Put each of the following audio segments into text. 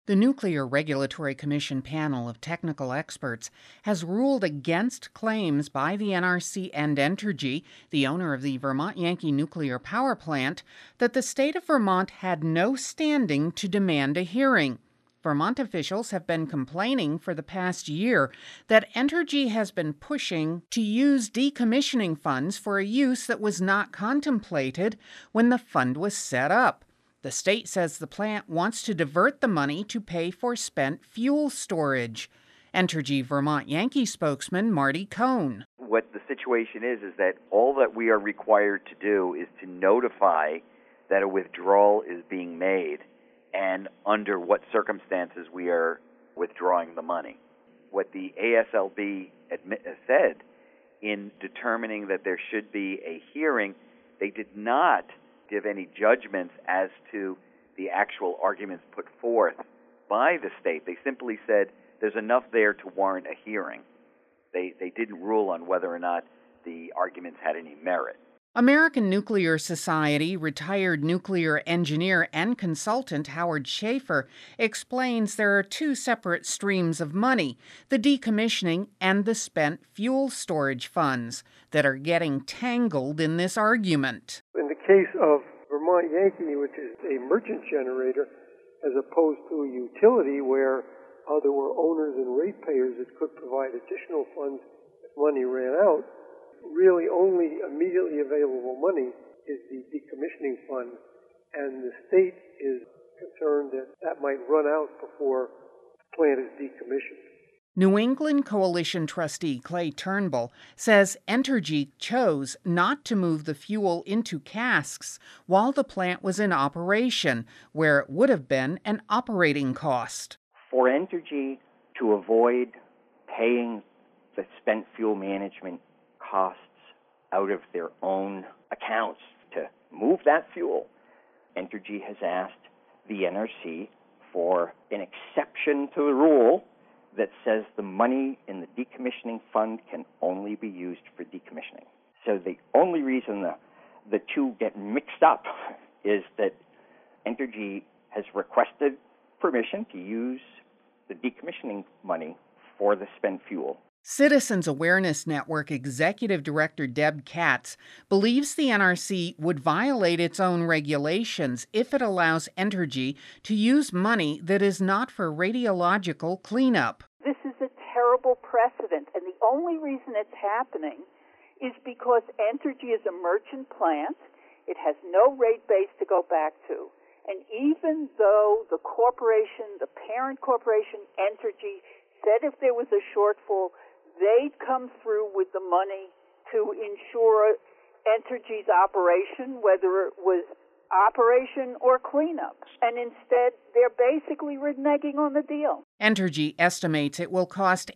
The Nuclear Regulatory Commission panel of technical experts has ruled against claims by the NRC and Entergy, the owner of the Vermont Yankee nuclear power plant, that the state of Vermont had no standing to demand a hearing. Vermont officials have been complaining for the past year that Entergy has been pushing to use decommissioning funds for a use that was not contemplated when the fund was set up. The state says the plant wants to divert the money to pay for spent fuel storage. Entergy Vermont Yankee spokesman Marty Cohn. What the situation is that all that we are required to do is to notify that a withdrawal is being made and under what circumstances we are withdrawing the money. What the ASLB said in determining that there should be a hearing, they did not give any judgments as to the actual arguments put forth by the state. They simply said there's enough there to warrant a hearing. They didn't rule on whether or not the arguments had any merit. American Nuclear Society retired nuclear engineer and consultant Howard Schaefer explains there are two separate streams of money, the decommissioning and the spent fuel storage funds, that are getting tangled in this argument. In the case of Vermont Yankee, which is a merchant generator, as opposed to a utility where there were owners and ratepayers that could provide additional funds if money ran out, really only immediately available money is the decommissioning fund, and the state is concerned that that might run out before the plant is decommissioned. New England Coalition trustee Clay Turnbull says Entergy chose not to move the fuel into casks while the plant was in operation, where it would have been an operating cost. For Entergy to avoid paying the spent fuel management costs out of their own accounts to move that fuel, Entergy has asked the NRC for an exception to the rule that says the money in the decommissioning fund can only be used for decommissioning. So the only reason the two get mixed up is that Entergy has requested permission to use the decommissioning money for the spent fuel. Citizens Awareness Network Executive Director Deb Katz believes the NRC would violate its own regulations if it allows Entergy to use money that is not for radiological cleanup. This is a terrible precedent, and the only reason it's happening is because Entergy is a merchant plant. It has no rate base to go back to. And even though the corporation, the parent corporation, Entergy, said if there was a shortfall, they'd come through with the money to ensure Entergy's operation, whether it was operation or cleanup. And instead, they're basically reneging on the deal. Entergy estimates it will cost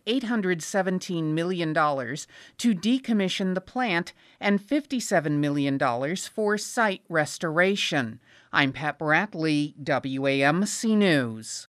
$817 million to decommission the plant and $57 million for site restoration. I'm Pat Bradley, WAMC News.